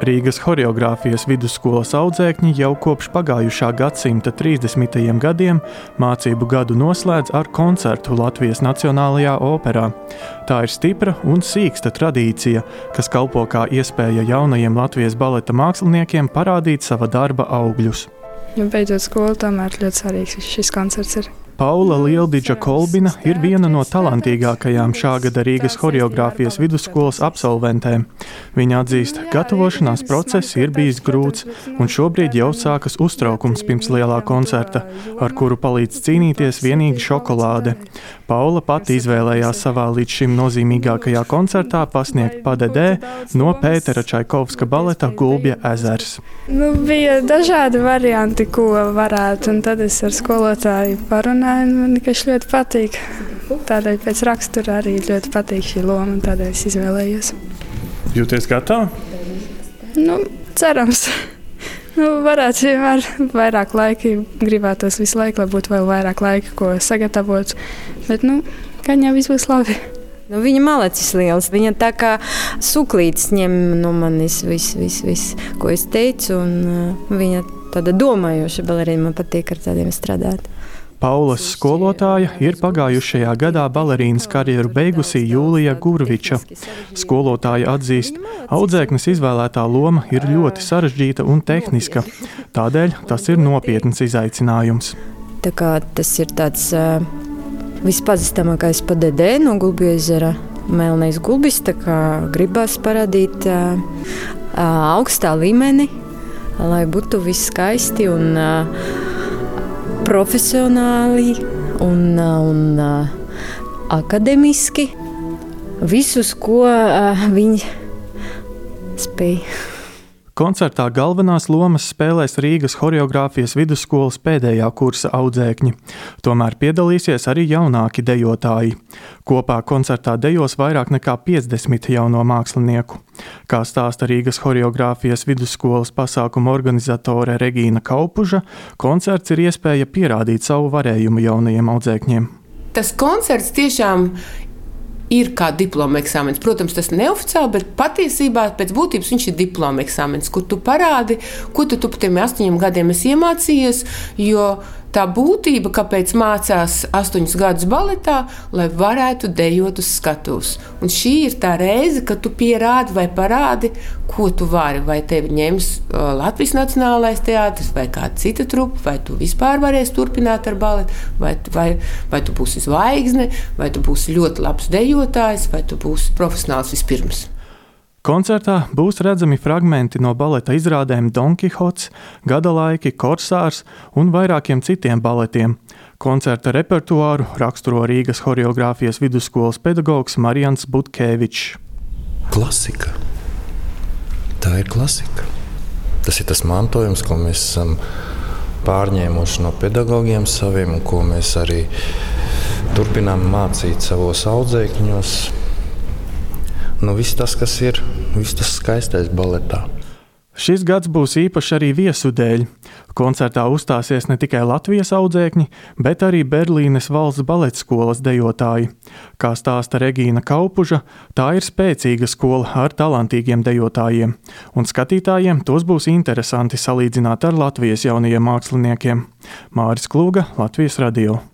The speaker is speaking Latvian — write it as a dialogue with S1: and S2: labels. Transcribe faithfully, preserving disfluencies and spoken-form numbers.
S1: Rīgas horeogrāfijas vidusskolas audzēkņi jau kopš pagājušā gadsimta trīsdesmitajiem gadiem mācību gadu noslēdz ar koncertu Latvijas Nacionālajā operā. Tā ir stipra un sīksta tradīcija, kas kalpo kā iespēja jaunajiem Latvijas baleta māksliniekiem parādīt sava darba augļus.
S2: Ja beidzot skolu, tomēr ļoti svarīgs šis koncerts ir.
S1: Paula Lieldiģa Kolbina ir viena no talantīgākajām šā gada Rīgas horeogrāfijas vidusskolas absolventēm. Viņa atzīst, gatavošanās process ir bijis grūts, un šobrīd jau sākas uztraukums pirms lielā koncerta, ar kuru palīdz cīnīties vienīgi šokolāde. Paula pati izvēlējās savā līdz šim nozīmīgākajā koncertā pasniegt padedē no Pētera Čaikovska baleta Gulbja ezers.
S2: Nu, bija dažādi varianti, ko varētu, un tad es ar skolotāju parunāju. Man vienkārši ļoti patīk. Tādēļ pēc rakstura arī ļoti patīk šī loma, un tādēļ es izvēlējos.
S1: Jūties gatava?
S2: Nu, cerams. Nu, varētu vienmēr vairāk laika, gribētos visu laiku, lai būtu vēl vairāk laika, ko sagatavot. Bet, nu, gan jau viss būs labi.
S3: Nu, viņa malacis liels. Viņa tā kā suklītis ņem no manis visu, visu, visu, ko es teicu. Un, uh, viņa tāda domājoša balerīna, man patīk ar tādiem strādāt.
S1: Paulas skolotāja ir pagājušajā gadā balerīnas karjeru beigusī Jūlija Gurviča. Skolotāja atzīst, audzēknes izvēlētā loma ir ļoti sarežģīta un tehniska. Tādēļ tas ir nopietns izaicinājums.
S3: Tā kā tas ir tāds uh, vispazīstamākais padedē no Gulbja ezera, melnais gulbis, tā kā gribas parādīt uh, uh, augstā līmeni, lai būtu viss skaisti un uh, profesionāli un, un uh, akademiski. Visus, ko uh, viņi spēj.
S1: Koncertā galvenās lomas spēlēs Rīgas horeogrāfijas vidusskolas pēdējā kursa audzēkņi. Tomēr piedalīsies arī jaunāki dejotāji. Kopā koncertā dejos vairāk nekā piecdesmit jauno mākslinieku. Kā stāsta Rīgas horeogrāfijas vidusskolas pasākuma organizatore Regīna Kaupuža, koncerts ir iespēja pierādīt savu varējumu jaunajiem audzēkņiem.
S4: Tas koncerts tiešām ir kā diploma eksāmens. Protams, tas neoficiāli, bet patiesībā pēc būtības viņš ir diploma eksāmens, kur tu parādi, ko tu, tu pa tiem astoņiem gadiem esi iemācījies, jo tā būtība, kāpēc mācās astoņus gadus baletā, lai varētu dejot uz skatuves. Un šī ir tā reize, kad tu pierādi vai parādi, ko tu vari. Vai tevi ņems Latvijas Nacionālais teātris vai kāda cita trupa, vai tu vispār varēsi turpināt ar baletu, vai, vai, vai tu būsi zvaigzne, vai tu būsi ļoti labs dejotājs, vai tu būsi profesionāls vispirms.
S1: Koncertā būs redzami fragmenti no baleta izrādēm Don Kihots, Gada laiki, Korsārs un vairākiem citiem baletiem. Koncerta repertuāru raksturo Rīgas horeogrāfijas vidusskolas pedagogs Marijans Butkēvičs.
S5: Klasika. Tā ir klasika. Tas ir tas mantojums, ko mēs esam pārņēmuši no pedagogiem saviem un ko mēs arī turpinām mācīt savos audzēkņos. Nu, viss tas, kas ir, viss tas skaistais baletā.
S1: Šis gads būs īpašs arī viesu dēļ. Koncertā uzstāsies ne tikai Latvijas audzēkņi, bet arī Berlīnes valsts baletskolas dejotāji. Kā stāsta Regīna Kaupuža, tā ir spēcīga skola ar talantīgiem dejotājiem, un skatītājiem tos būs interesanti salīdzināt ar Latvijas jaunajiem māksliniekiem. Māris Klūga, Latvijas radio.